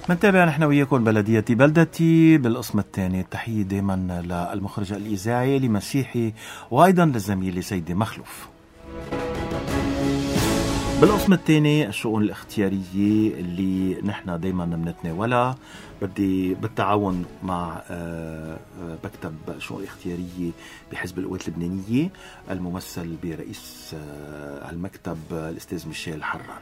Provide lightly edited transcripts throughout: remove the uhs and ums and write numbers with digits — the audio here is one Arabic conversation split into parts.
منتابع نحن وياكم بلديتي بلدتي بالقسم الثاني. تحية دائما للمخرج الإذاعي لمسيحي وأيضا للزميل سيدي مخلوف. بالقسم الثاني الشؤون الاختيارية اللي نحن دايما بنتناولها، بدي بالتعاون مع مكتب الشؤون الاختيارية بحزب القوات اللبنانية الممثل برئيس المكتب الأستاذ ميشيل حران.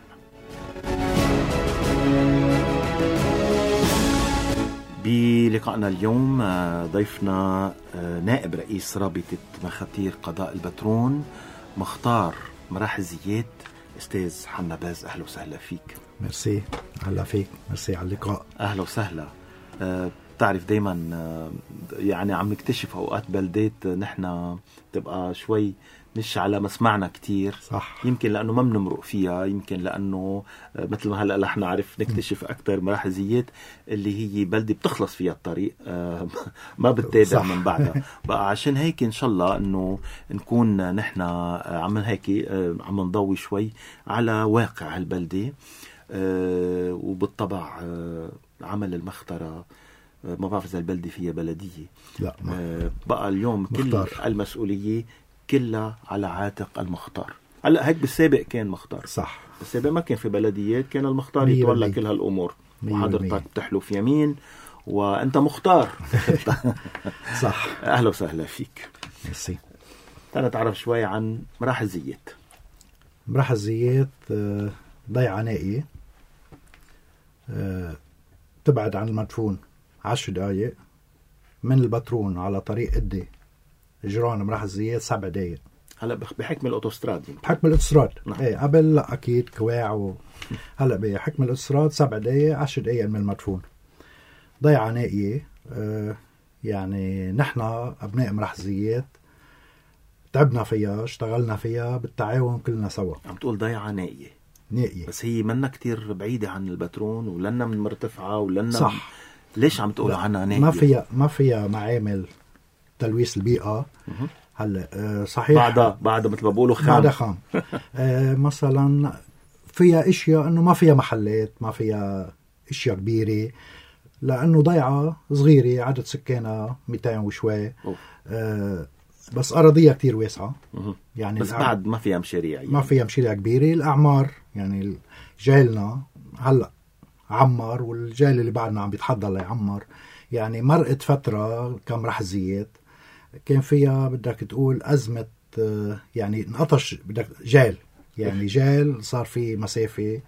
بلقائنا اليوم ضيفنا نائب رئيس رابطة مخاتير قضاء البترون مختار مراح الزيات، أستاذ حنا باز. أهلا وسهلا فيك. ميرسي. أهلا فيك، ميرسي على اللقاء. أهلا وسهلا. بتعرف دايما يعني عم نكتشف أوقات بلدات نحن تبقى شوي مش على مسمعنا كتير، صح. يمكن لأنه ما بنمرق فيها، يمكن لأنه مثل ما هلأ نحن عارف نكتشف أكتر مراح الزيات اللي هي بلدة بتخلص فيها الطريق ما بتتابع من بعدها. بقى عشان هيك إن شاء الله أنه نكون نحن عم هيك عم نضوي شوي على واقع هالبلدة، وبالطبع عمل المخترة. ما بعرف إذا البلدة فيها بلدية، لا. بقى اليوم مختار. كل المسؤولية كلها على عاتق المختار. هلا هيك بالسابق كان مختار، صح. بالسابق ما كان في بلديات، كان المختار يتولى كل هالأمور، وحضرتك بتحلف يمين وأنت مختار. صح. أهلا وسهلا فيك. ميرسي. تعال نتعرف شوي عن مراح الزيات. مراح الزيات ضيعة نائية تبعد عن المدفون 10 دقايق، من البترون على طريق قدي جيران مراح الزيات 7 دقايق. هلا بحكم الأوتوستراد، بحكم الأوتوستراد. نعم. ايه قبل لا أكيد كواع هلا بحكم الأوتوستراد 7 دقايق 10 دقايق من المدفون. ضيعة نائية. يعني نحن أبناء مراح الزيات تعبنا فيها، اشتغلنا فيها بالتعاون كلنا سوا. عم تقول ضيعة نائية، بس هي منا كتير بعيدة عن البترون ولنا من مرتفعة ولنا صح. ليش عم تقولوا عنها نائية؟ ما فيها معامل تلويث البيئة. هلا صحيح بعد مثل ما بقولوا خام. بعد خام. مثلا فيها اشياء انه ما فيها محلات، ما فيها اشياء كبيرة، لانه ضيعة صغيرة عدد سكانها 200 وشوي. بس أراضيها كتير واسعة. يعني بس بعد ما فيها مشاريع، ما فيها مشاريع كبيرة. الأعمار يعني جيلنا هلأ عمر، والجيل اللي بعدنا عم بيتحضر ليعمر. يعني مرقت فترة كمراح الزيات كان فيها بدك تقول أزمة، يعني انقطش بدك جيل، يعني جيل صار في مسافة.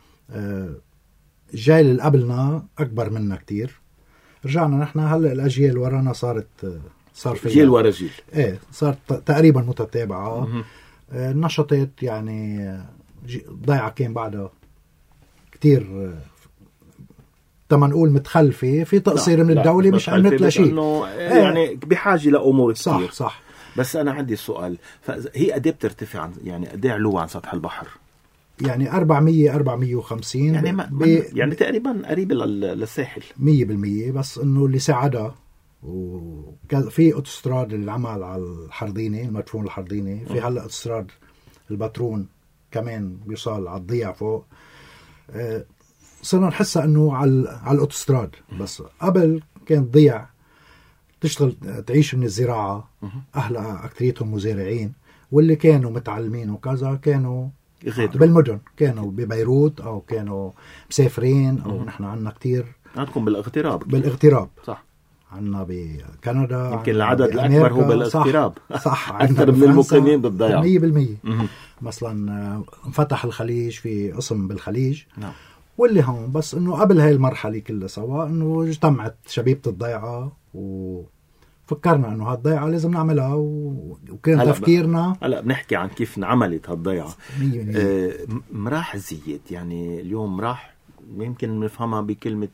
الجيل اللي قبلنا أكبر منا كتير. رجعنا نحن هلأ الأجيال ورانا صار في جيل ورا جيل. ايه صار تقريبا متتابعة. النشاطات يعني ضيعة كان بعدها كتير تما نقول متخلفة في تقصير من الدولة، مش عملت لها شيء. يعني بحاجة لأمور كتير. صح. بس أنا عندي سؤال، هي قد ايه بترتفع عن، يعني قد ايه علوة عن سطح البحر؟ يعني 400-450 يعني تقريبا قريب للساحل 100%. بس انه اللي ساعدها وفي اوتوستراد اللي عمل على الحرضينة، المدفون الحرضينة. في هلا اوتوستراد البترون كمان بيوصل على الضيع فوق. صرنا نحسها انه على الاوتوستراد. بس قبل كان ضيع تشتغل تعيش من الزراعة. اهلها اكثريتهم مزارعين، واللي كانوا متعلمين وكذا كانوا يغادروا بالمدن، كانوا ببيروت او كانوا مسافرين، او نحن عنا كتير عندكم بالاغتراب. صح. عنا بكندا يمكن العدد الأكبر هو بالاغتراب. صح. أكثر من المقيمين بالضيعة 100%. مثلا انفتح الخليج، في قسم بالخليج. نعم. واللي هون بس انه قبل هاي المرحلة كلها سوا انه اجتمعت شبيبة الضيعة وفكرنا انه هالضيعة لازم نعملها، وكان تفكيرنا هلا بنحكي عن كيف انعملت هالضيعة. مراح الزيات يعني اليوم مراح يمكن نفهمها بكلمة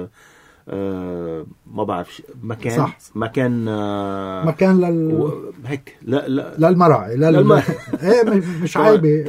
ما بعرف مكان. صح. مكان هيك للمراعي ايه مش عيبة.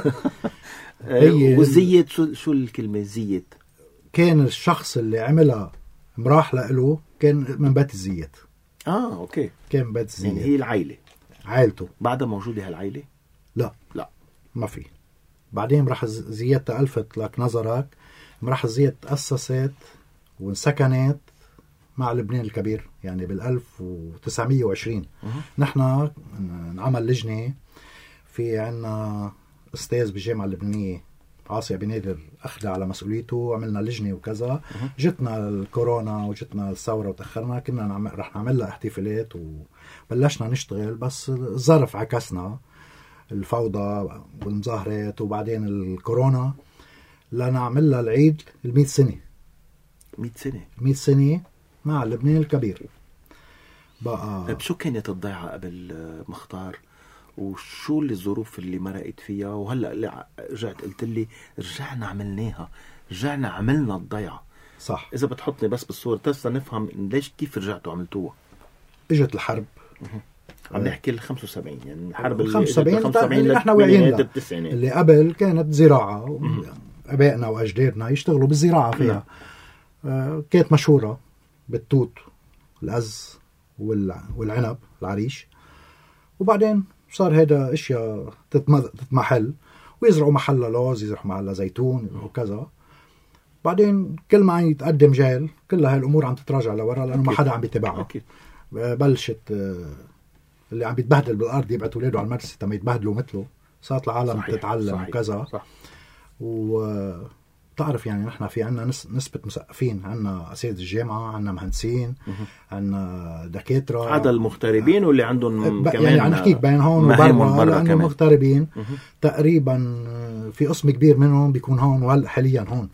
والزيت شو الكلمة زيت؟ كان الشخص اللي عملها مراح له كان من بيت الزيت. اوكي. كان من بيت الزيت، يعني هي العائلة عائلته. بعدها موجودة هالعائلة؟ لا ما في. بعدين مراح الزيت تألفت لك نظرك. مراح الزيت تأسست وانسكنت مع لبنان الكبير يعني بال1920. نحن نعمل لجنة، في عنا أستاذ بالجامعة اللبنانية عاصي أبي نادر أخذ على مسؤوليته، عملنا لجنة وكذا. جتنا الكورونا وجتنا الثورة وتأخرنا، كنا رح نعمل لها احتفالات وبلشنا نشتغل، بس الظرف عكسنا، الفوضى والمظاهرات وبعدين الكورونا، لنعمل لها العيد 100 سنة. 100 سنة مع لبنان الكبير. بقى شو كانت الضيعة قبل مختار، وشو الظروف اللي مرقت فيها، وهلأ رجعت قلت لي رجعنا عملناها، رجعنا عملنا الضيعة. صح. إذا بتحطني بس بالصورة تسا نفهم ليش كيف رجعتوا عملتوها. اجت الحرب، عم نحكي 75 يعني الحرب 75 اللي نحن واعيين لها. اللي قبل كانت زراعة، أبائنا وأجدادنا يشتغلوا بالزراعة فيها. كانت مشهورة بالتوت، الأز والعنب، العريش. وبعدين صار هذا اشياء تتمحل، ويزرعوا محلها لوز، يزرعوا محلها زيتون وكذا. بعدين كل ما يتقدم جيل كل هاي الامور عم تتراجع لورا، لانه ما حدا عم بيتبعها. بلشت اللي عم بيتبهدل بالارض يبعت اولاده على المدرسه تما يتبهدلوا مثله. صارت العالم تتعلم وكذا. وتعرف يعني نحن في عنا نسبة مثقفين، عنا أساتذة الجامعة، عنا مهندسين، عنا دكاترة، هذا المغتربين واللي عندهم كمان يعني عم نحكيك بين هون وبرا، لأنه مغتربين تقريبا في قسم كبير منهم بيكون هون، وهلا حاليا هون.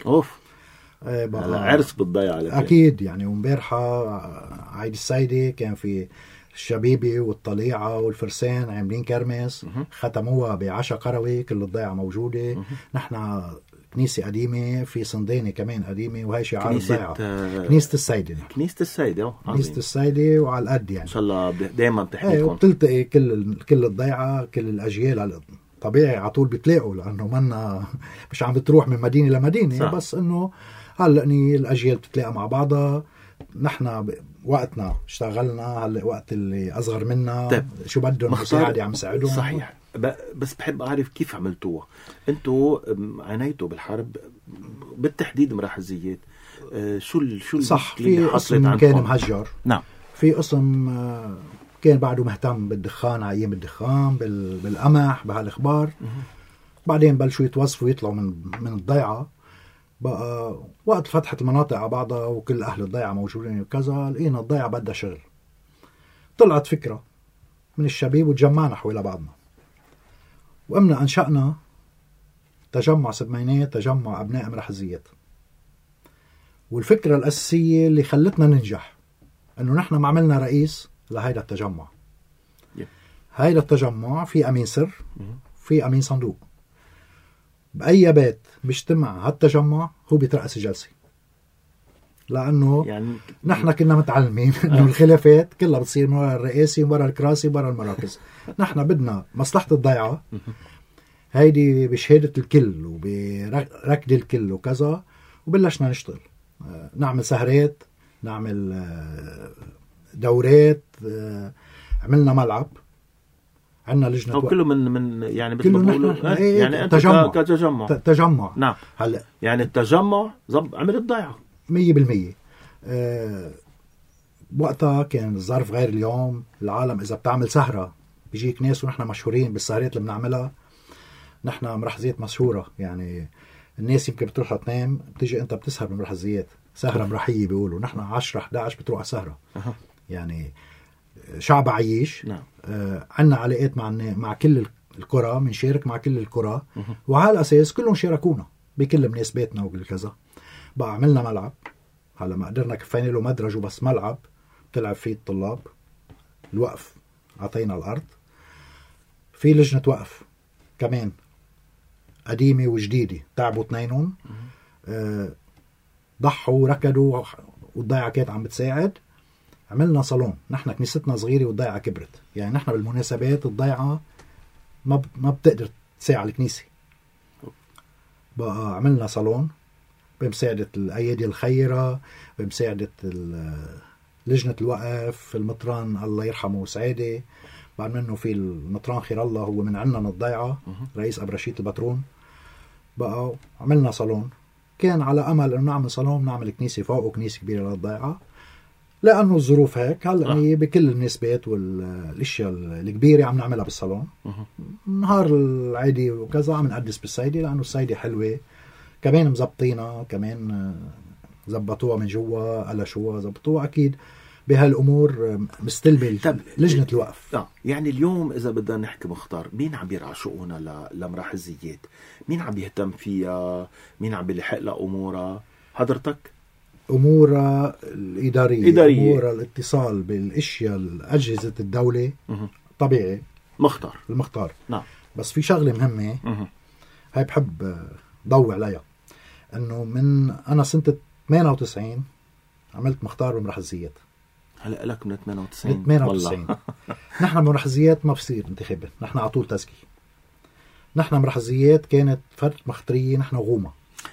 عرس بالضيعة أكيد يعني. ومبارحة عيد السيدة كان في الشبيبي والطليعة والفرسان عاملين كرمس، ختموها بعشاء قروي، كل الضيعة موجودة. نحن كنيسة قديمة، في صندانة كمان قديمة، وهي شعار الضيعة. كنيسة السيدة. كنيسة السيدة وعلى القد يعني. إن شاء الله دائما بتحكيكم. وبتلتقي كل الضيعة، كل الأجيال طبيعي على طول بتلاقوا، لأنه منا مش عم بتروح من مدينة لمدينة. صح. بس إنه هلأ الأجيال بتتلاقى مع بعضها. نحن وقتنا اشتغلنا، هلا وقت اللي أصغر منا طيب. شو بدهم مساعدة عم ساعدهم. صحيح. بس بحب أعرف كيف عملتوها. أنتوا عانيتوا بالحرب بالتحديد مراحزيات. شو صح. في قسم كان مهجر. نعم. في قسم كان بعده مهتم بالدخان، عيم الدخان، بالقمح، بهالإخبار. بعدين بلشوا يتوظفوا يطلعوا من الضيعة. بقى وقت فتحت المناطق على بعضها وكل أهل الضيعة موجودين وكذا، لقينا الضيعة بدها شغل. طلعت فكرة من الشباب وتجمعنا حول بعضنا، وقمنا أنشأنا تجمع سبمينات، تجمع أبناء مراحزيات. والفكرة الأساسية اللي خلتنا ننجح أنه نحن ما عملنا رئيس لهيدا التجمع. هيدا التجمع في أمين سر، في أمين صندوق. بأي بيت بيجتمع هالتجمع هو بيترأس الجلسة، لأنه يعني نحن كنا متعلمين أنه الخلافات كلها بتصير من وراء الرئاسي، وراء الكراسي، وراء المراكز. نحن بدنا مصلحة الضيعة هيدي بشهادة الكل وبركض الكل وكذا. وبلشنا نشتغل، نعمل سهرات، نعمل دورات، عملنا ملعب، عندنا لجنة كله من يعني مثل ما بقولوا يعني انت تجمع. نعم. هلا يعني التجمع عمل الضيعة 100%. وقتها كان الظرف غير اليوم. العالم اذا بتعمل سهرة بيجيك ناس، ونحن مشهورين بالسهرات اللي بنعملها. نحن مرحزيات مشهورة يعني. الناس يمكن بتروح تنام، بتيجي انت بتسهر بمرحزيات، سهرة مرحية بيقولوا. نحن 10-11 بتروح على سهرة. يعني شعب عيش. نعم. عنا علاقات مع كل القرى، بنشارك مع كل القرى، وعلى الأساس كلهم شاركونا بكل مناسباتنا وكل كذا. بقى عملنا ملعب، هلا ما قدرنا كفينا له مدرج وبس ملعب تلعب فيه الطلاب. الوقف عطينا الأرض. في لجنة وقف كمان قديمة وجديدة، تعبوا اثنينهم، ضحوا وركضوا، والضيعة كانت عم بتساعد. عملنا صالون. نحن كنيستنا صغيرة والضيعة كبرت، يعني نحن بالمناسبات الضيعة ما بتقدر تساعد الكنيسة. بقى عملنا صالون بمساعدة الأيادي الخيرة، بمساعدة لجنة الوقف، المطران الله يرحمه سعيدة، بعد منه في المطران خير الله، هو من عنا من الضيعة، رئيس أبرشيت البترون. بقى عملنا صالون كان على أمل أنه نعمل صالون، نعمل كنيسة فوق وكنيسة كبيرة للضيعة، لأنه الظروف هيك. هلأ هي بكل النسبات والأشياء الكبيرة عم نعملها بالصالون. نهار العيدي وكذا عم نقدس بالسيدة، لأنه السيدة حلوة كمان، مزبطينها كمان، زبطوها من جوا قلشوها زبطوها. أكيد بهالأمور مستلمة لجنة الوقف. يعني اليوم إذا بدنا نحكي مختار، مين عم يرعى شؤونها لمراح الزيات؟ مين عم يهتم فيها؟ مين عم يلحق لها أمورها؟ حضرتك؟ أمورها الإدارية، أمورها الاتصال بالأشياء أجهزة الدولة. طبيعي المختار. نعم. بس في شغلة مهمة هاي بحب ضوي عليها، أنه من أنا سنة 98 عملت مختار بمراح الزيات. هلا لك من 98 98 نحن بمراح الزيات ما بصير انتخابات، نحن على طول تزكي. نحن بمراح الزيات كانت فرد مختارية، نحن غومة.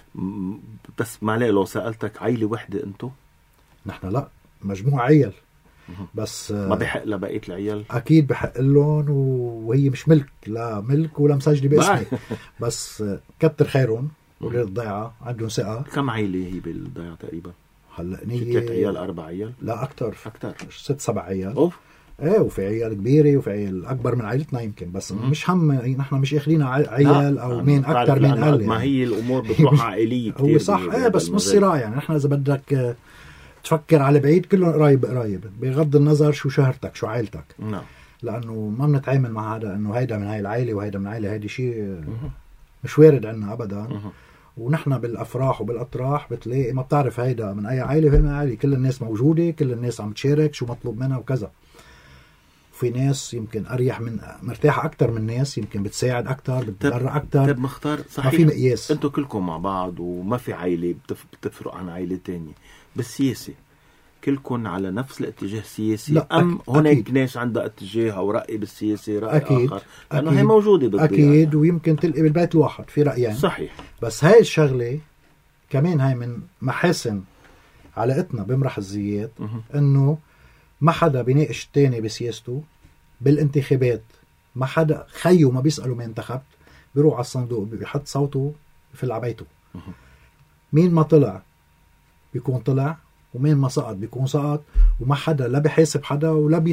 بس معلي لو سألتك عيلة وحدة انتو؟ نحن لا، مجموعة عيال. بس ما بحق لبقية العيال؟ أكيد بحق لهم، وهي مش ملك، لا ملك ولا مسجلة باسمي. بس كتر خيرهم ولاد الضيعة عندهم ثقة. كم عيلة هي بالضيعة تقريبا؟ هلا 3 عيال 4 عيال؟ لا أكتر 6-7 عيال. أوف. ايه، وفي عيال كبيرة وفي عيال أكبر من عائلتنا يمكن. بس مش هم نحن مش اخذين عيال أو مين أكتر من قال. ما هي الأمور بتروح عائلية كتير. هو صح. ايه بس مش صراع يعني. نحن إذا بدك تفكر على بعيد كلهم قرايب بغض النظر شو شهرتك شو عائلتك. نعم. لأنه ما بنتعامل مع هذا إنه هيدا من هاي العائلة وهيدا من عائلة. هيدا شيء مش وارد عنا أبدا. ونحن بالأفراح وبالأطراح بتلاقي ما بتعرف هيدا من أي عائلة وهي من عائلة. كل الناس موجودة، كل الناس عم تشارك شو مطلوب منها وكذا. في ناس يمكن أريح من مرتاحة أكتر من ناس، يمكن بتساعد أكتر، بتبرع أكتر. طب مختار صحيح، ما في مقياس. أنتوا كلكم مع بعض وما في عائلة بتفرق عن عائلة تانية. بالسياسة كلكم على نفس الاتجاه السياسي؟ لا، أم هناك ناس عندها اتجاه أو رأي بالسياسة رأي أكيد. آخر؟ لأنه هي موجودة بالضيعة. أكيد. ويمكن تلقي بالبيت الواحد في رأيين. صحيح. بس هاي الشغلة كمان هاي من محاسن علاقتنا بمراح الزيات، إنه ما حدا بيناقش التاني بسياسته بالانتخابات. ما حدا خيو ما بيسألوا مين انتخبت، بيروح على الصندوق بيحط صوته في العبيته. مين ما طلع بيكون طلع، ومين ما سقط بيكون سقط. وما حدا لا بيحاسب حدا ولا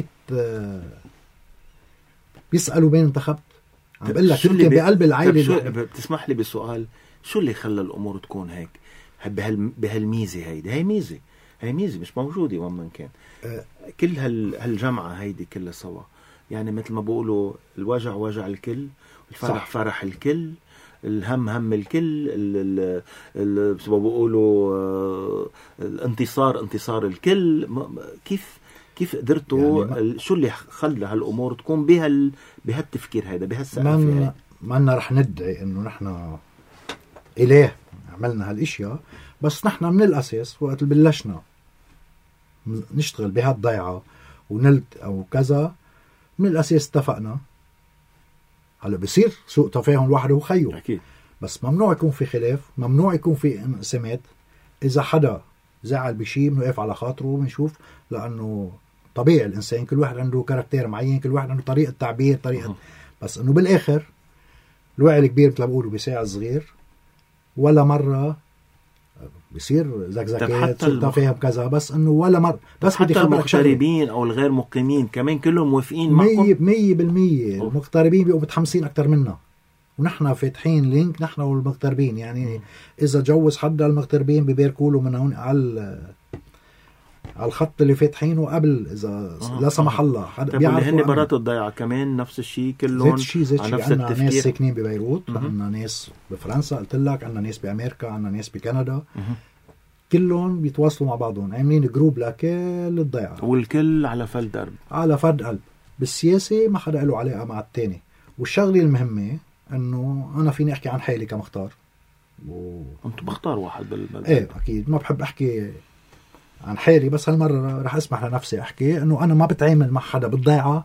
بيسألوا مين انتخبت. عم بقول لك يمكن بقلب العائلة. بتسمح لي بسؤال؟ شو اللي خلى الأمور تكون هيك بهالميزة هيدي؟ هي ميزة مش موجودة وين ما كان. كل هالجمعة هيدي كلها سوا، يعني مثل ما بقولوا الوجع وجع الكل، الفرح صح. فرح الكل، الهم هم الكل، بس بقولوا الانتصار انتصار الكل. كيف قدرتوا يعني شو اللي خلى هالأمور تكون بهالتفكير هيدا بهالسقف؟ ما رح ندعي انه نحن إله عملنا هالاشياء، بس نحن من الأساس وقت بلشنا نشتغل بهالضيعة ونلت أو كذا، من الأساس اتفقنا. هلا بصير سوء تفاهم واحد وخيو أكيد، بس ممنوع يكون في خلاف، ممنوع يكون في انقسامات. إذا حدا زعل بشي بنوقف على خاطره ونشوف، لأنه طبيعي الإنسان كل واحد عنده كاركتير معين، كل واحد عنده طريقة تعبير طريقة بس إنه بالآخر الوعي الكبير مثل ما بقولوا بيساعد الصغير. ولا مرة بيصير زكزكات سوء تفاهم كذا، بس إنه ولا مرة. بس حتى المغتربين أو الغير مقيمين كمان كلهم موافقين معكم 100%. المغتربين بيبقوا متحمسين أكتر منا، ونحن فاتحين لينك نحن والمغتربين. يعني إذا جوز حدا المغتربين بيباركوا له من هون على الخط اللي فاتحينه قبل. إذا لا سمح الله حدا بيعرفوا هن برات الضيعة كمان نفس الشيء كلهم على نفس التفكير. عنا ناس ساكنين ببيروت، عنا ناس بفرنسا قلت لك، عنا ناس بأمريكا، عنا ناس بكندا. كلهم بيتواصلوا مع بعضهم، عاملين جروب لكل الضيعة، والكل على فرد قلب. على فرد قلب. بالسياسة ما حدا له علاقة مع التاني. والشغلة المهمة انه انا فيني احكي عن حالي كمختار انت بختار واحد ايه اكيد ما بحب احكي عن حالي، بس هالمرة رح اسمح لنفسي احكي انه انا ما بتعامل مع حدا بالضيعة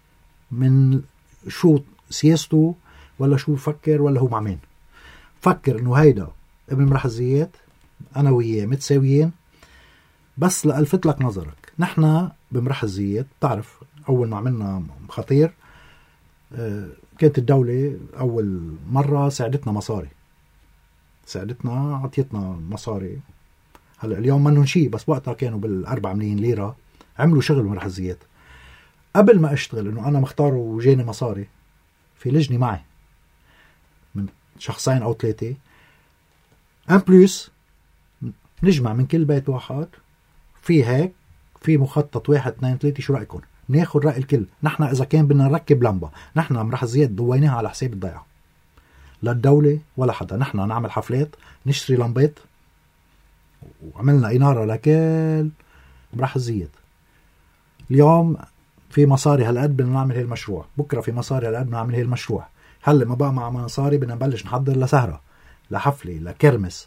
من شو سياسته ولا شو بفكر ولا هو مع مين. فكر انه هيدا ابن مراح الزيات، انا وياه متساويين. بس لألفت لك نظرك، نحن بمراح الزيات تعرف اول ما عملنا خطير كانت الدولة أول مرة ساعدتنا مصاري، ساعدتنا، عطيتنا مصاري. هلا اليوم منهم شيء، بس وقتها كانوا بال4 ملايين ليرة عملوا شغل مرحزيات. قبل ما اشتغل انه انا مختار وجاني مصاري، في لجنة معي من 2 أو 3 ان بلوس، نجمع من كل بيت واحد في هيك في مخطط 1 2 3، شو رأيكم؟ ناخد رأي الكل. نحن اذا كان بدنا نركب لمبة، نحن مرحزيات ضويناها على حساب الضيعة، لا الدولة ولا حدا. نحن نعمل حفلات، نشتري لمبات، وعملنا إنارة لكل مرحزيات. اليوم في مصاري هالقد بدنا نعمل هي المشروع، بكرة في مصاري هالقد بدنا نعمل هي المشروع. هلا ما بقى مع مصاري بدنا نبلش نحضر لسهرة، لحفلة، لكرمس.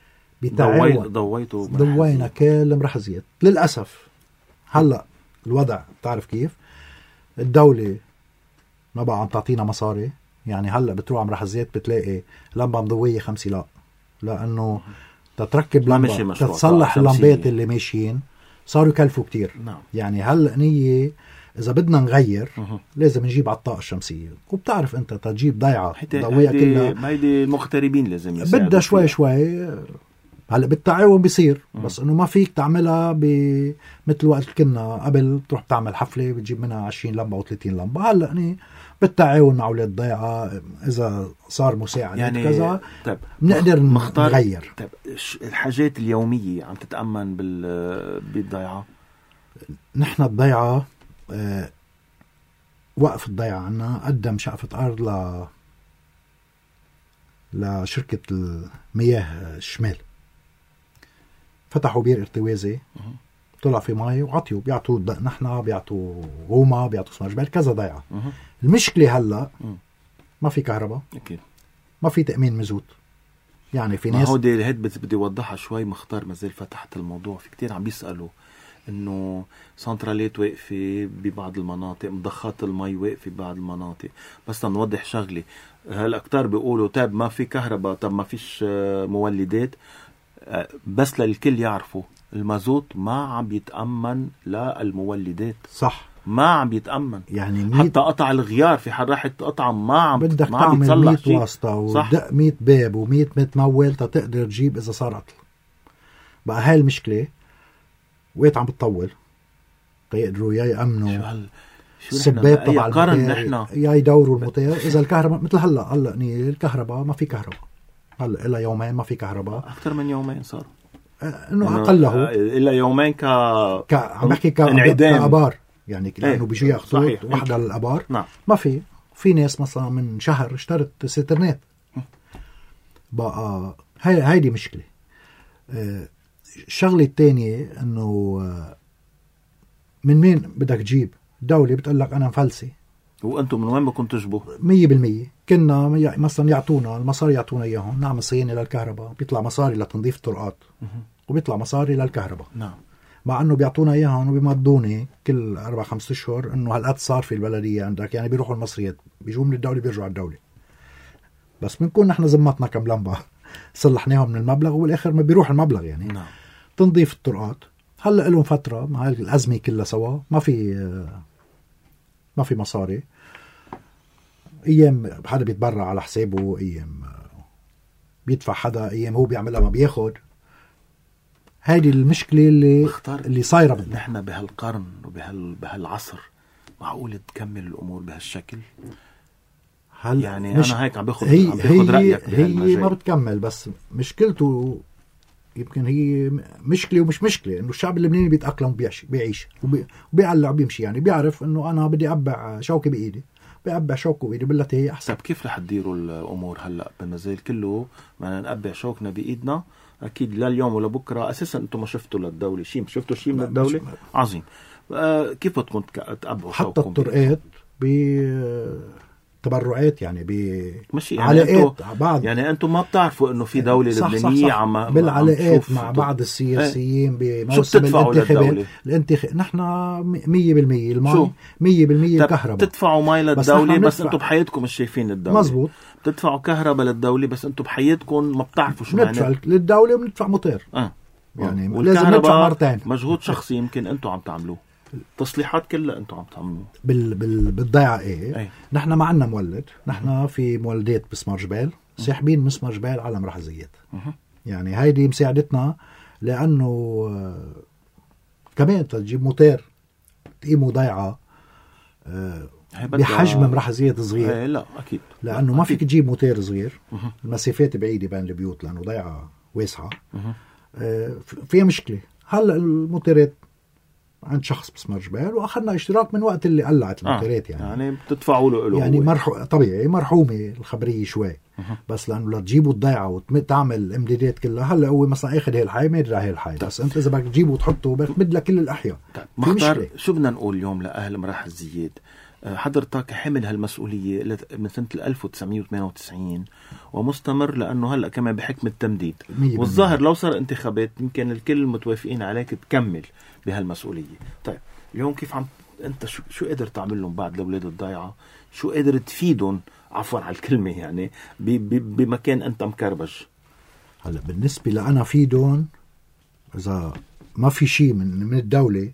ضوينا كل مرحزيات. للأسف هلا الوضع بتعرف كيف، الدولة ما بقى عم تعطينا مصاري. يعني هلا بتروح على مرحزيات بتلاقي لمبة مضوية 5 لا، لأنه تتركب لمبة تتصلح اللمبات اللي ماشيين صاروا يكلفوا كتير. نعم. يعني هلا نية إذا بدنا نغير لازم نجيب على الطاقة الشمسية، وبتعرف أنت تجيب ضيعة ضوية كلها، هيدي المغتربين لازم يساعدوا، بدها شوي. هلا بالتعاون بيصير، بس انه ما فيك تعملها مثل وقت كنا قبل تروح تعمل حفلة بتجيب منها 20 لمبة أو 30 لمبة. هلا بالتعاون مع أولاد ضيعة إذا صار مساعد يعني كذا بنقدر نغير. الحاجات اليومية عم تتأمن بالضيعة. نحن الضيعة وقف الضيعة عنا قدم شقفة أرض لشركة المياه الشمال، فتحوا بير ارتوازي، طلع في مي وعطيوا، بيعطوا نحن، بيعطوا غوما، بيعطوا اسمها جبال، كذا ضيعة. المشكلة هلا ما في كهرباء، أكيد ما في تأمين مزود. يعني في ناس هودي هيد بدي اوضحها شوي. مختار مازال فتحت الموضوع، في كتير عم بيسألوا انه سنترالات واقفة ببعض المناطق، مضخات المي واقفة ببعض المناطق. بس نوضح شغلي، هلا كتار بيقولوا طيب ما في كهرباء، طب ما فيش مولدات. بس للكل يعرفوا المازوت ما عم بيتأمن للمولدات، صح، ما عم بيتأمن. يعني حتى قطع الغيار في راح تقطع ما عم بدك تعمل 100 واسطة ودق 100 باب و100 متمول تقدر تجيب إذا صار عطل. بقى هاي المشكلة وقت عم بتطول تيقدروا يا يأمنوا السباب تبع الموتير، يا يدوروا الموتير. إذا الكهرباء مثل هلا الكهرباء ما في كهرباء، هلا إلا يومين ما في كهرباء، أكثر من يومين صار إنه أقله إلا يومين عم بحكي كأبار، يعني لأنه بيجي خطوط واحدة للأبار. نعم. ما في ناس مثلا من شهر اشترت سترنات. بقى هيدي مشكلة. الشغلة الثانية إنه من مين بدك تجيب؟ الدولة بتقول لك أنا مفلسي، وأنتم من وين بدكم تجيبوا؟ 100%. كنا مثلا يعطونا المصاري، يعطونا إياهم، نعمل صيانة للكهرباء، بيطلع مصاري لتنظيف الطرقات وبيطلع مصاري للكهرباء. نعم. مع أنه بيعطونا إياهم وبيمضوني كل 4-5 أشهر إنه هالقد صار في البلدية عندك. يعني بيروحوا المصريات، بيجوا من الدولة بيرجعوا على الدولة، بس بنكون نحن زمتنا كم لمبة صلحناهم من المبلغ، والآخر ما بيروح المبلغ. يعني نعم. تنظيف الطرقات هلا لهم فترة مع الأزمة كلها سوا ما في مصاري. أيام حدا بيتبرع على حسابه، أيام بيدفع حدا، أيام هو بيعملها ما بياخد. هذه المشكلة اللي صايرة. نحن بهالقرن وبهالعصر معقول تكمل الأمور بهالشكل؟ يعني أنا هيك عم باخد رأيك هي ما بتكمل. بس مشكلته يمكن هي مشكلة ومش مشكلة، إنه الشعب اللبناني بيتأقلم، بيعيش وبيعلع وبيمشي. يعني بيعرف إنه أنا بدي أبع شوكة بإيدي، بيقبع شوكه بإيدي بالتي هي أحسن. طيب كيف رح تديروا الأمور هلأ بالمزال كله؟ ما نقبع شوكنا بإيدنا أكيد لا اليوم ولا بكرة. أساسا أنتم ما شفتوا للدولة شيء، شفتوا شيء من الدولة؟ عظيم. كيف بدكم تقبعوا شوككم؟ حتى الطرقات تبرعات، يعني علاقات بعض. يعني أنتم ما بتعرفوا إنه في دولة لبنانية عم بالعلاقات مع بعض السياسيين بموسم الانتخابات. نحن 100% الماء، 100% الكهرباء. بتدفعوا ماء للدولة بس أنتم بحياتكم مش شايفين الدولة. مزبوط. بتدفعوا كهرباء للدولة بس أنتم بحياتكم ما بتعرفوا شو معناه. ندفع للدولة وبندفع موتير. يعني لازم ندفع مرتين. مجهود شخصي يمكن أنتم عم تعملوه، تصليحات كلها أنتم عم تعملوه بالضيعة. نحن ما عنا مولد، نحن في مولدات بسمار جبال ساحبين مسمار جبال على مرحزيات. يعني هيدي مساعدتنا، لأنه كمان تجيب موتير تقيمه ضيعة بحجم مرحزيات صغير. لا أكيد، لأنه ما فيك تجيب موتير صغير، المسافات بعيدة بين البيوت لأنه ضيعة واسعة. فيها مشكلة. هلأ الموتيرات عند شخص مسمار جبال، وأخذنا اشتراك من وقت اللي قلعت الموتيرات. يعني بتدفعوا له يعني طبيعي مرحومة الخبرية شوي. بس لأنه لا تجيبوا الضيعة وتعمل الامدادات كلها. هلا هو مثلا اخذ هي الحي ما يدري هي الحي، بس انت اذا بدك تجيبه وتحطه بتمد لك كل الاحياء. مختار، شو بدنا نقول اليوم لاهل مراحل زياد؟ حضرتك حمل هالمسؤولية من سنة 1998 ومستمر، لأنه هلأ كمان بحكم التمديد، والظاهر لو صار انتخابات يمكن الكل متوافقين عليك تكمل بهالمسؤولية. طيب اليوم كيف أنت شو قدر تعمل لهم بعد لأولاد الضيعة؟ شو قدر تفيدهم، عفوا على الكلمة، يعني بمكان أنت مكربج؟ هلأ بالنسبة لأنا فيدون، إذا ما في شيء من الدولة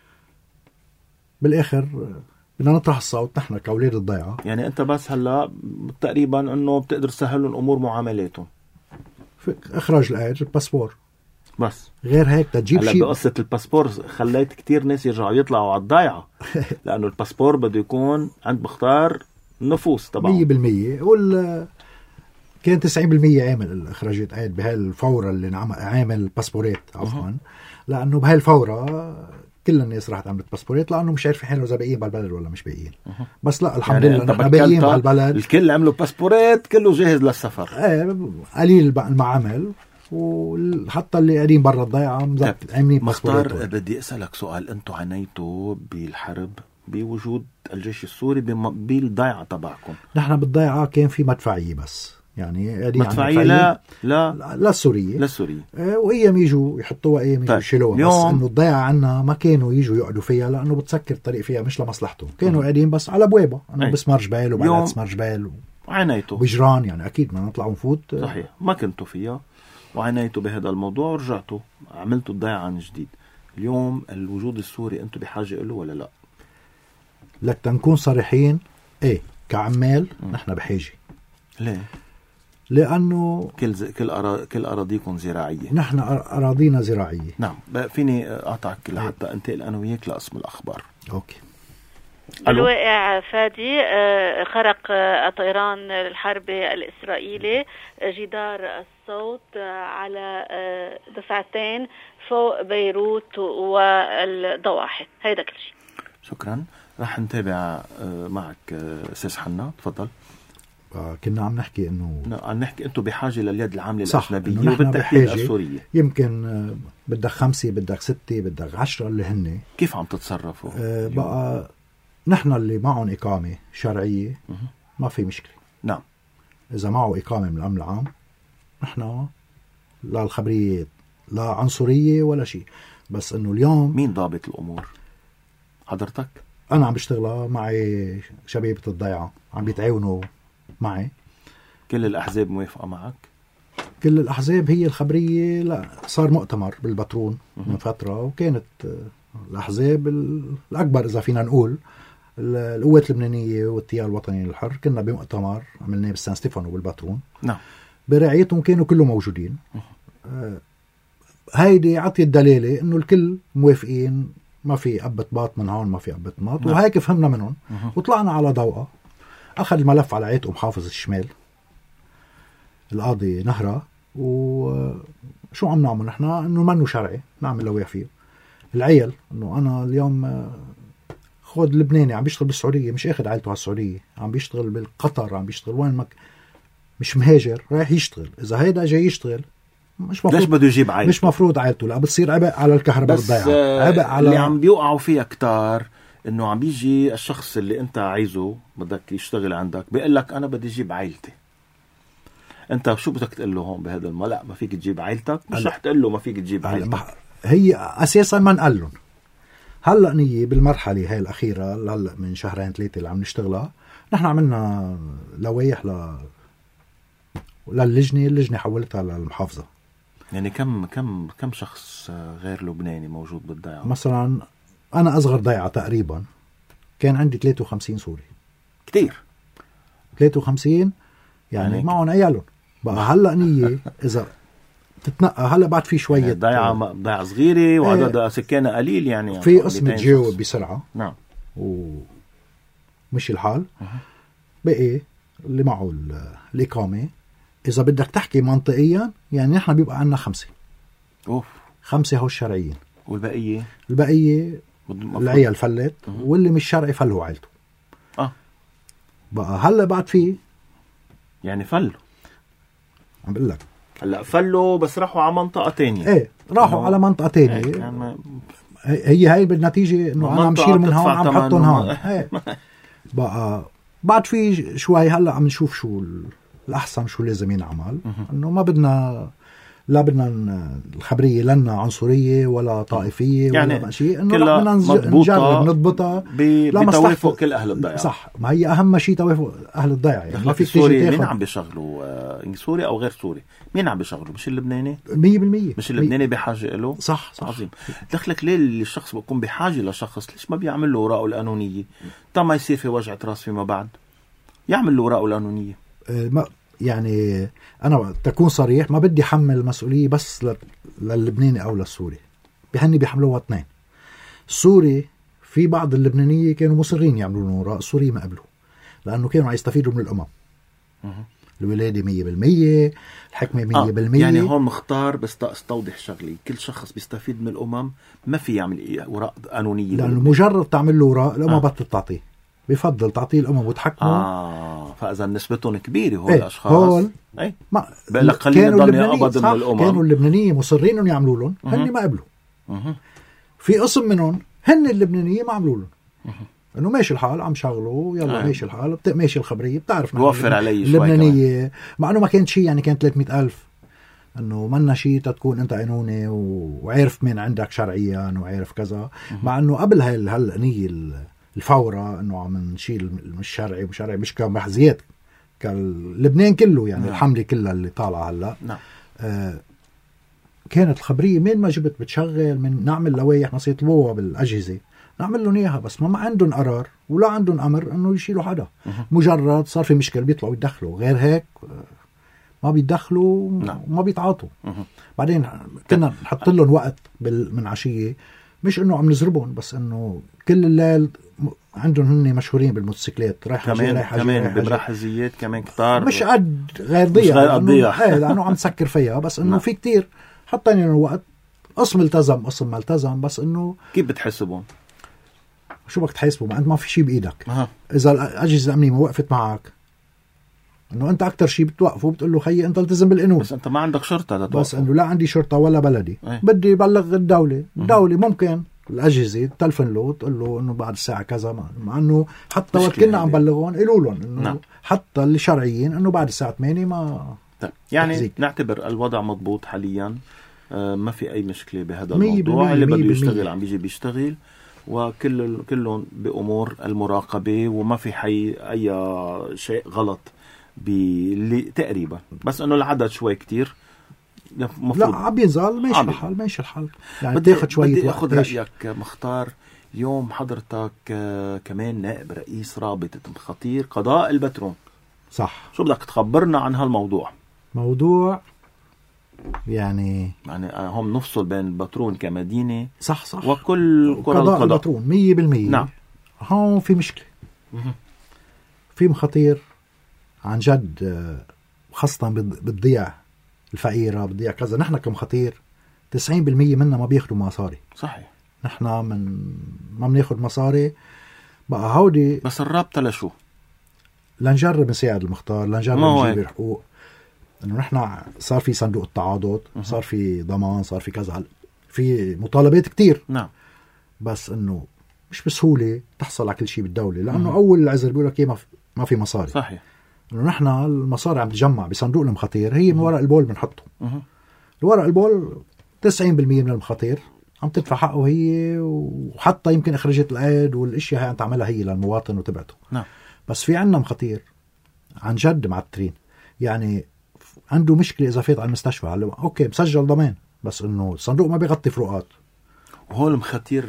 بالآخر بدنا نطرح الصوت نحن كأولاد الضيعة. يعني أنت بس هلا تقريبا أنه بتقدر تسهل لهم أمور معاملاتهم، إخراج الأيد، الباسبور، بس غير هيك تجيب شيء. بقصة الباسبور خليت كتير ناس يرجعوا يطلعوا على الضيعة لأنه الباسبور بده يكون عند مختار النفوس طبعا 100%. كان 90% عامل إخراجات أيد بهاي الفورة اللي عامل باسبورات عفوا. لأنه بهاي الفورة كل الناس راحت عملت باسبورات، لأنه مش عارفين حالهم إذا باقيين بالبلد ولا مش باقيين. بس لا الحمد لله نحن باقيين بالبلد، الكل عملوا باسبورات، كله جاهز للسفر. قليل المعامل، وحتى اللي قاعدين برا الضيعة عاملين باسبورات. مختار، بدي أسألك سؤال. أنتوا عانيتوا بالحرب بوجود الجيش السوري بالضيعة تبعكم؟ نحن بالضيعة كان في مدفعية بس، يعني مدفعية لا السورية، وأيام يجوا يحطوها أيام يجوا يشيلوها. بس إنه الضيعة عنا ما كانوا يجوا يقعدوا فيها، لأنه بتسكر الطريق فيها مش لمصلحتهم. كانوا قاعدين بس على بوابة، أنه بسمار جبال وبعد سمار جبال وعانيتوا بجران. يعني أكيد ما نطلع ونفوت. صحيح، ما كنتوا فيها وعانيتوا بهذا الموضوع، ورجعتوا عملتوا الضيعة عن جديد. اليوم الوجود السوري أنتوا بحاجة له ولا لا؟ لك تنكون صريحين، إيه كعمال نحن بحاجة. ليه؟ لأنه كل أراضيكم زراعية. نحن أراضينا زراعية. نعم. فيني أقطعك لحتى أنتقل أنا وياك لقسم الأخبار. أوكي. الواقع فادي، خرق الطيران الحربي الإسرائيلي جدار الصوت على دفعتين فوق بيروت والضواحي. هيدا كل شيء. شكرا. رح نتابع معك أستاذ حنا، تفضل. كنا عم نحكي انه انتم بحاجه لليد العامله الاجنبيه وبالتحديد السوريه. يمكن بدك 5 بدك 6 بدك 10 اللي هن. كيف عم تتصرفوا؟ بقى نحن اللي معهم اقامه شرعيه ما في مشكله. نعم. اذا معه اقامه من الامن العام نحن لا الخبريات لا عنصريه ولا شيء. بس انه اليوم مين ضابط الامور؟ حضرتك؟ انا عم بشتغل معي شبيبه الضيعه عم بيتعاونوا معي. كل الأحزاب موافقة معك؟ كل الأحزاب. هي الخبرية لا صار مؤتمر بالبترون من فترة، وكانت الأحزاب الأكبر إذا فينا نقول القوات اللبنانية والتيار الوطني الحر كنا بمؤتمر عملناه بالسان ستيفانو بالبترون. نعم. برعايتهم كانوا كلهم موجودين. هيدي عطي الدلالة إنه الكل موافقين، ما في أبة باط من هون ما في أبة باط. نعم. وهيك فهمنا منهم وطلعنا على ضوءة. أخذ الملف على عيته محافظ الشمال القاضي نهرة. وشو عم نعمل نحن؟ إنه منه شرعي نعمل لويا فيه العيل. إنه أنا اليوم خود لبناني عم بيشتغل بالسعودية، مش أخذ عيلته على السعودية، عم بيشتغل بالقطر، عم بيشتغل وين مش مهاجر رايح يشتغل. إذا هيدا جاي يشتغل مش مفروض، ليش بده يجيب عيلته؟ مش مفروض عيلته، لا بتصير عبء على الكهرباء الضيعة. عبء على اللي عم بيوقعوا فيها كتار. انه عم بيجي الشخص اللي انت عايزه بدك يشتغل عندك بيقول لك انا بدي اجيب عائلتي. انت شو بدك تقول له هون بهذا لا ما فيك تجيب عائلتك، مش رح تقول له ما فيك تجيب عائلتك. هي اساسا ما نقول لهم. هلا نيجي بالمرحله هاي الاخيره هلا من 2-3 اللي عم نشتغلها، نحن عملنا لوائح اللجنه حولتها للمحافظه. يعني كم شخص غير لبناني موجود بالضيعه؟ مثلا أنا أصغر ضيعة تقريبا كان عندي 53 سوري. كتير. 53 يعني معهم عيالهم بقى. هلا نية إذا تتنقى هلا بعد في شوية ضيعة صغيرة وعدد سكانها قليل يعني في قسم تجاوب بسرعة. نعم. ومشي الحال. بقي اللي معه الإقامة إذا بدك تحكي منطقيا يعني نحن بيبقى عنا 5. 5 هو الشرعيين، والبقية العيال فلت، واللي مش شرعي فله عيلته. بقى هلا بعد فيه يعني فلوا، عم بقول لك هلا فلوا بس راحوا على منطقة تانية. راحوا على منطقة تانية. يعني هي بالنتيجة انه انا عم شيل من هون عم حطهم هون. بقى بعد في شوي هلا عم نشوف شو الأحسن، شو لازم ينعمل. انه ما بدنا لا بدنا الخبرية لنا عنصرية ولا طائفية يعني ولا شيء، انه بدنا نجرب نضبطها بتوافق كل اهل الضيعة. صح، ما هي اهم شيء توافق اهل الضيعة. يعني ما في سوري مين عم بيشغلوا سوري او غير سوري؟ مين عم بيشغلوا؟ مش اللبناني 100%. مش اللبناني بحاجة له. صح عظيم. دخلك ليه الشخص بيكون بحاجة لشخص؟ ليش ما بيعمل له اوراقه القانونية؟ ما يصير في وجعة راس فيما بعد يعمل له اوراقه القانونية. يعني أنا تكون صريح، ما بدي حمل مسؤولية بس للبناني أو للسوري. بهني بيحملوها 2. السوري في بعض اللبنانية كانوا مصرين يعملوا وراء، السوري ما قبلوا لأنه كانوا يستفيدوا من الأمم. الولادة 100%، الحكمة 100%. يعني هون مختار بس استوضح شغلي، كل شخص بيستفيد من الأمم ما في يعمل وراء قانونية، لأنه مجرد تعمل له وراء الأمم بطل تعطيه، بيفضل تعطيه الأمم وتحكمه. فإذا نسبتهم كبيرة هول الأشخاص بقول لك خلينا نضلني أقبض من الأمم. كانوا اللبنانيين مصرين إنه يعملوا لهم، هن ما قبلوا. في قسم منهم هن اللبنانيين ما عملوا لهم، إنه ماشي الحال عم شغلوا يلا ماشي الحال ماشي الخبرية بتعرف وفر علي اللبنانية، مع إنه ما كانت شيء يعني كانت 300,000، إنه منا شيء تكون أنت قانوني وعارف مين عندك شرعيا وعارف كذا. مع إنه قبل هالنية الفورة إنه عم نشيل مش شرعي ومش شرعي، مش كمحزيات كاللبنان كله يعني. الحملة كلها اللي طالعة هلا كانت الخبرية مين ما جبت بتشغل من نعمل لوائح نص يطلبوها بالأجهزة نعمل لهم إياها، بس ما عندهم قرار ولا عندهم أمر إنه يشيلوا حدا. مجرد صار في مشكلة بيطلعوا يتدخلوا، غير هيك ما بيتدخلوا وما بيتعاطوا. بعدين كنا نحط لهم وقت من عشية، مش إنه عم نزربهم بس إنه كل الليل عندهم هن مشهورين بالموتوسيكلات رايحة كمان بمراحزيات كمان كتار، مش قد غير ضيعة لأنه عم تسكر فيها. بس إنه في كتير حطينا الوقت، قسم التزم قسم ما التزم. بس إنه كيف بتحسبهم؟ شو بدك تحسبه؟ ما أنت ما في شيء بإيدك. إذا الأجهزة الأمنية ما وقفت معك إنه أنت أكتر شيء بتوقفه بتقول له خيي أنت التزم بالقانون، بس أنت ما عندك شرطة تتوقف. بس إنه لا عندي شرطة ولا بلدي بدي يبلغ الدولة. ممكن الأجهزة تلفن له تقول له إنه بعد الساعة كذا، مع إنه حتى وقت كنا عم بلغون قالوا لهم إنه حتى اللي شرعيين إنه بعد الساعة 8 ما يعني تحزيك. نعتبر الوضع مضبوط حاليا، ما في أي مشكلة بهذا الموضوع. اللي بده يشتغل عم بيجي بيشتغل، وكلهم بأمور المراقبة، وما في أي شيء غلط اللي تقريبا، بس إنه العدد شوي كتير لا عم ينزل ماشي الحال يعني تاخد شوية وقت. بدي أخذ رأيك مختار. اليوم حضرتك كمان نائب رئيس رابطة خطير قضاء البترون، صح؟ شو بدك تخبرنا عن هالموضوع؟ موضوع يعني هم نفصل بين البترون كمدينة، صح وكل قرى القضاء البترون 100%. نعم. هون في مشكلة، في مخاطير عن جد، خاصة بتضيع الفقيرة، بتضيع كذا. نحن كمخاطير 90% منا ما بياخدوا مصاري. صحيح. نحن ما بناخد مصاري. بقى هودي بس الرابطة لشو؟ لنجرب نساعد المختار، لنجرب نجيب الحقوق. انه نحن صار في صندوق التعاضد، صار في ضمان، صار في كذا، في مطالبات كتير. نعم. بس انه مش بسهولة تحصل على كل شيء بالدولة، لانه اول العذر بيقول لك ما في مصاري. صحيح. انه نحن المصاري عم تجمع بصندوق المخاطير، هي من ورق البول بنحطه. الورق البول 90% من المخاطير عم تدفع حقه هي، وحتى يمكن اخرجت العيد والاشياء هي عم تعملها هي للمواطن وتبعته. نعم. بس في عنا مخاطير عن جد معترين، يعني عنده مشكلة إذا فات على المستشفى أوكي مسجل ضمان، بس إنه الصندوق ما بيغطي فروقات. وهول المخاطير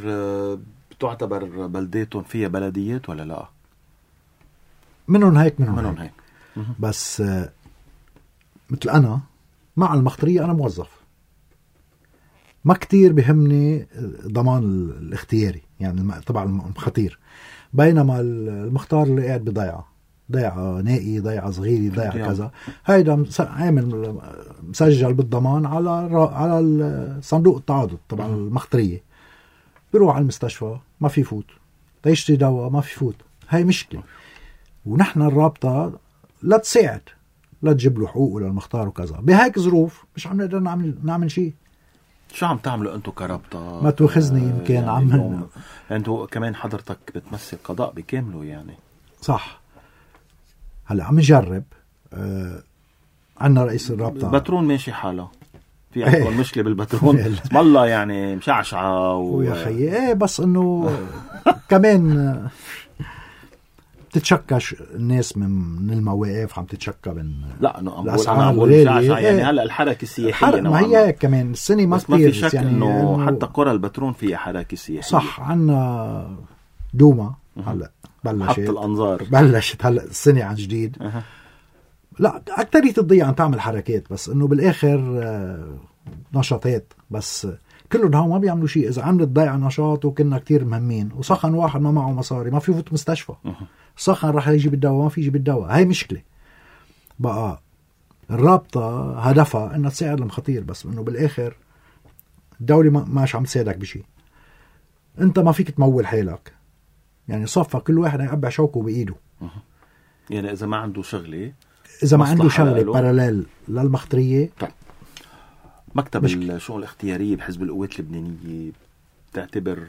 بتعتبر بلداتهم فيها بلديات ولا لا؟ منهم هيك. بس مثل أنا مع المخطرية أنا موظف، ما كتير بهمني ضمان الاختياري يعني طبعا المخاطير، بينما المختار اللي قاعد بضيعة نائي، ضيعة صغيرة، ضيعة كذا، هيدا عامل مسجل بالضمان على صندوق التعاضد طبعا المخطرية، بيروح على المستشفى ما في فوت، تيشتري دواء ما في فوت. هاي مشكلة، ونحن الرابطة لا تساعد، لا تجيب له حقوقه للمختار وكذا. بهيك ظروف مش عم نقدر نعمل شيء. شو عم تعملوا انتو كرابطة؟ ما تواخذني يمكن يعني عم انتو كمان حضرتك بتمثل قضاء بكامله يعني. صح. هلا عم نجرب. عنا رئيس الرابطة البترون ماشي حاله، في عندكم مشكلة بالبترون اسم الله يعني مشعشعة ويا خيي بس انه كمان تتشكى الناس من المواقف، عم تتشكى من لا انه انا بقول يعني هلا الحركه السياحيه ما هي كمان السنه ما في شك يعني انه حتى قرى البترون فيها حركه سياحيه. صح. عنا دوما هلا بلشت حط الانظار، بلشت هلا السنه عن جديد. لا اكثريه الضيعه عم تعمل حركات، بس انه بالاخر نشاطات، بس كلهم هون ما بيعملوا شيء. اذا عملت ضيعه نشاط وكنا كتير مهمين وسخن واحد ما معه مصاري ما في يفوت مستشفى، سخن راح يجيب الدواء ما في يجيب الدواء، هاي مشكله. بقى الرابطه هدفها انها تساعد المخاطير، بس انه بالاخر الدوله ماش عم تساعدك بشيء، انت ما فيك تمول حالك يعني. صفى كل واحد يقبع شوكه بايده يعني اذا ما عنده شغله، اذا ما عنده شغله باراليل للمخطريه. طيب مكتب الشؤون الاختياريه بحزب القوات اللبنانيه بتعتبر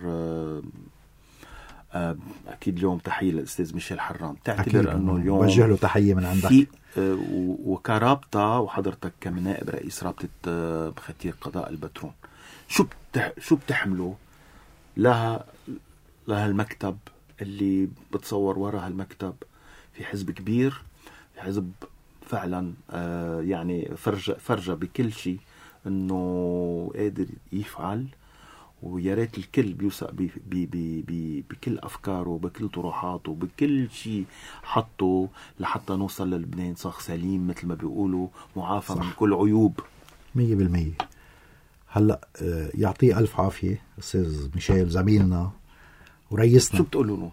اكيد اليوم تحيه للاستاذ ميشيل حرام، تعتبر انه اليوم وجه له تحيه من عندك وكرابطه وحضرتك كنائب رئيس رابطه مخاتير قضاء البترون، شو بتحملوا لها المكتب اللي بتصور وراء هالمكتب في حزب كبير، في حزب فعلا يعني فرجة بكل شيء انه قادر يفعل، ويا ريت الكل بيوثق بكل افكاره، بكل طروحاته، بكل شيء حطه لحتى نوصل للبنان صاغ سليم مثل ما بيقولوا، معافى من كل عيوب 100%. هلا يعطيه الف عافيه استاذ ميشيل زميلنا ورئيسنا. شو بتقولوا له؟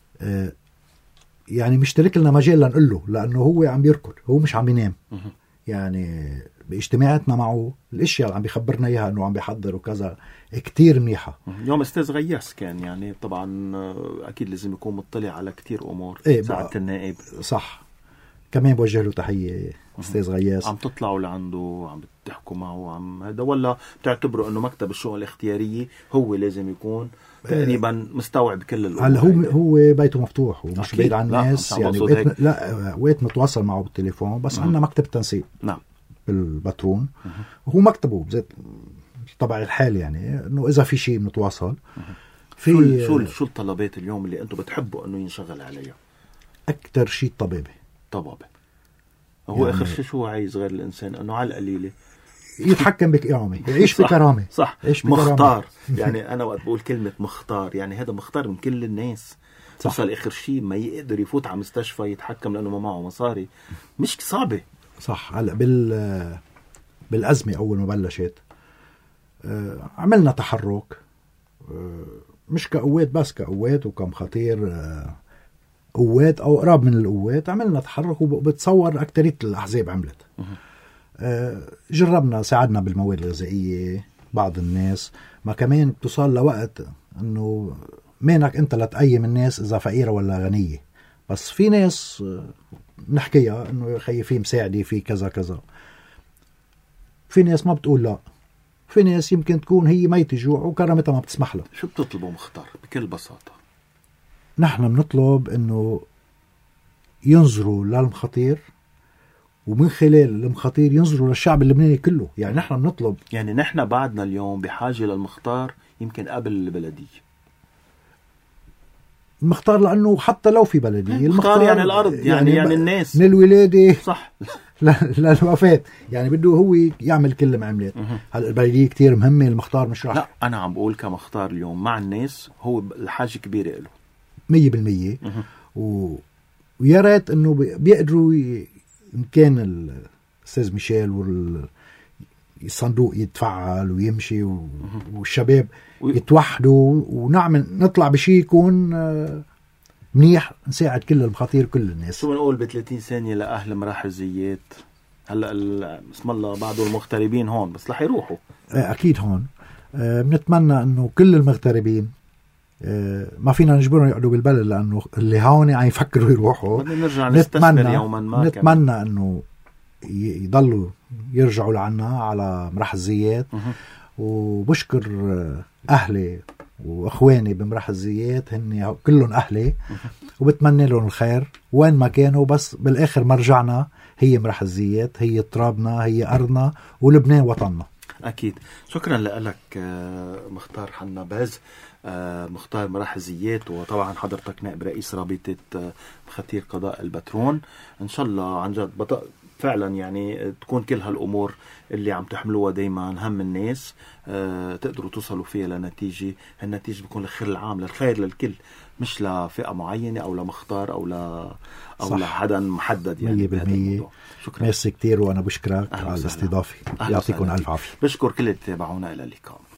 يعني مش ترك لنا مجال لنقول له، لانه هو عم يركض، هو مش عم ينام. يعني باجتماعاتنا معه الاشياء اللي عم بيخبرنا اياها انه عم بيحضر وكذا كتير منيحه. اليوم استاذ غياس كان يعني طبعا اكيد لازم يكون مطلع على كتير امور. سعادة النائب صح، كمان بوجه له تحيه استاذ غياس. عم تطلعوا لعنده، عم بتحكوا معه، عم هذا، ولا بتعتبروا انه مكتب الشؤون الاختياريه هو لازم يكون تقريبا مستوعب كل الامور؟ هلا هو بيته مفتوح ومش بعيد عن الناس يعني. وقت نتواصل معه بالتليفون، بس عندنا مكتب تنسيق نعم بالبترون، وهو مكتبه بذات طبع الحال يعني، انه اذا في شيء بنتواصل. في شو الطلبات اليوم اللي انتم بتحبوا انه ينشغل عليها؟ اكثر شيء طبابه هو يعني اخر شيء شو عايز غير الانسان انه على القليله يتحكم بكرامه، يعيش بكرامه. صح مختار يعني انا وقت بقول كلمه مختار يعني هذا مختار من كل الناس. توصل اخر شيء ما يقدر يفوت على مستشفى يتحكم لانه ما معه مصاري، مش صعبه. صح. هلا بالازمه اول ما بلشت عملنا تحرك، مش كقوات بس، كقوات وكمخاطير قوات او قراب من القوات. عملنا تحرك وبتصور اكترية الاحزاب عملت. جربنا، ساعدنا بالمواد الغذائيه بعض الناس، ما كمان بتصل لوقت انه مينك انت لتقيم الناس اذا فقيره ولا غنيه، بس في ناس نحكيها انه يا خيي في مساعده في كذا كذا. في ناس ما بتقول لا، في ناس يمكن تكون هي ميت جوع وكرامتها ما بتسمح لها. شو بتطلبوا مختار بكل بساطه؟ نحن بنطلب انه ينظروا للمخاطير، ومن خلال المخاطير ينظروا للشعب اللبناني كله. يعني نحن بنطلب، يعني نحن بعدنا اليوم بحاجه للمختار يمكن قبل البلديه. المختار لانه حتى لو في بلديه، المختار يعني الارض يعني الناس من الولاده صح للوفاه، يعني بده هو يعمل كل ما عملت. هلا البلديه كتير مهمه، المختار مش راح. لا انا عم بقول كمختار اليوم مع الناس هو الحاجه كبيره له 100%. ويا ريت انه بيقدروا إن كان الأستاذ ميشيل الصندوق يتفعل ويمشي والشباب يتوحدوا ونعمل نطلع بشيء يكون منيح، نساعد كل المخاطير كل الناس. شو بنقول ب30 ثانية لأهل مراحل زيات؟ هلا اسم الله بعض المغتربين هون بس رح يروحوا أكيد هون. بنتمنى أنه كل المغتربين ما فينا نجبرهم يقعدوا بالبلد لأنه اللي هون عم يفكروا يروحوا. نرجع نستثمر يوما ما. نتمنى أنه يضلوا يرجعوا لعنا على مراحل زيات. وبشكر أهلي وأخواني بمراحل زيات، هن كلهم أهلي وبتمنى لهم الخير وين ما كانوا. بس بالآخر مرجعنا هي مراحل زيات، هي ترابنا، هي أرضنا، ولبنان وطننا. أكيد. شكرا لك مختار حنا باز، مختار مراحل زيات، وطبعا حضرتك نائب رئيس رابطة مخاتير قضاء البترون. إن شاء الله عن جد فعلا يعني تكون كل هالأمور اللي عم تحملوها دايما هم الناس تقدروا توصلوا فيها لنتيجة. النتيجة بيكون الخير العام، للخير للكل، مش لفئة معينة أو لمختار أو لحدا محدد يعني. 100%. شكرا. ميرسي كتير، وأنا بشكرك على الاستضافة. يعطيكم ألف عافية. بشكر كل اللي تابعونا. إلى اللقاء.